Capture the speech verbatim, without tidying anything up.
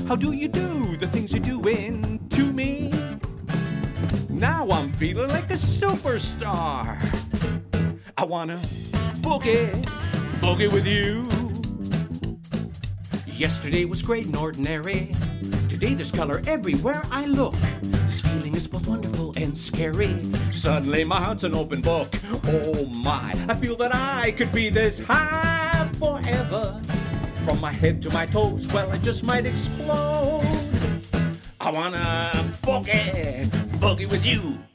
How do you do the things you're doing to me? Now I'm feeling like a superstar. I wanna boogie, boogie with you. Yesterday was great and ordinary. Today there's color everywhere I look. This feeling is both wonderful and scary. Suddenly my heart's an open book. Oh my, I feel that I could be this high forever. From my head to my toes, well I just might explode. I wanna boogie, boogie with you.